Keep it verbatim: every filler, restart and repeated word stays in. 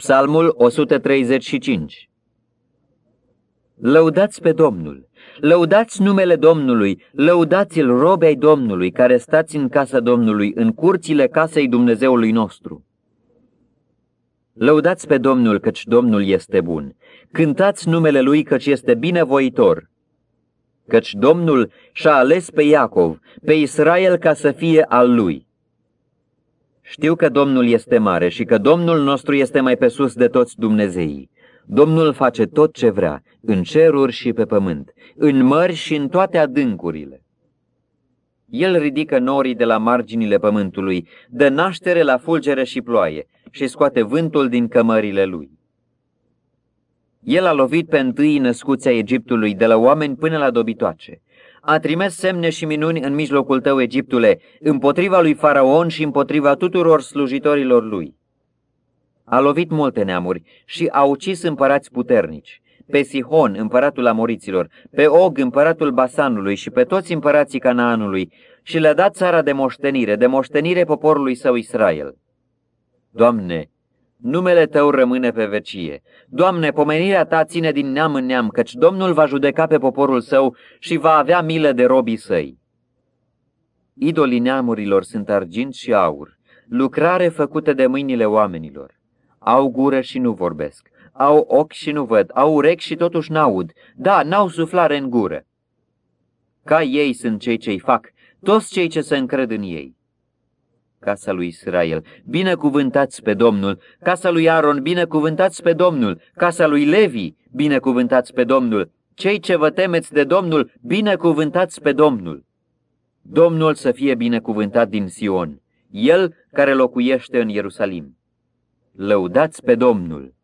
Psalmul o sută treizeci și cinci. Lăudați pe Domnul, lăudați numele Domnului, lăudați-l, robi ai Domnului, care stați în casa Domnului, în curțile casei Dumnezeului nostru. Lăudați pe Domnul, căci Domnul este bun, cântați numele Lui, căci este binevoitor, căci Domnul și-a ales pe Iacov, pe Israel, ca să fie al Lui. Știu că Domnul este mare și că Domnul nostru este mai pe sus de toți Dumnezeii. Domnul face tot ce vrea, în ceruri și pe pământ, în mări și în toate adâncurile. El ridică norii de la marginile pământului, dă naștere la fulgere și ploaie și scoate vântul din cămările lui. El a lovit pe întâi născuți ai Egiptului, de la oameni până la dobitoace. A trimis semne și minuni în mijlocul tău, Egiptule, împotriva lui Faraon și împotriva tuturor slujitorilor lui. A lovit multe neamuri și a ucis împărați puternici, pe Sihon, împăratul Amoriților, pe Og, împăratul Basanului și pe toți împărații Canaanului și le-a dat țara de moștenire, de moștenire poporului său Israel. Doamne, numele Tău rămâne pe vecie. Doamne, pomenirea Ta ține din neam în neam, căci Domnul va judeca pe poporul Său și va avea milă de robii Săi. Idolii neamurilor sunt argint și aur, lucrare făcută de mâinile oamenilor. Au gură și nu vorbesc, au ochi și nu văd, au urechi și totuși n-aud, da, n-au suflare în gură. Ca ei sunt cei ce-i fac, toți cei ce se încred în ei. Casa lui Israel, binecuvântați pe Domnul, casa lui Aron, binecuvântați pe Domnul, casa lui Levi, binecuvântați pe Domnul, cei ce vă temeți de Domnul, binecuvântați pe Domnul. Domnul să fie binecuvântat din Sion, El care locuiește în Ierusalim. Lăudați pe Domnul!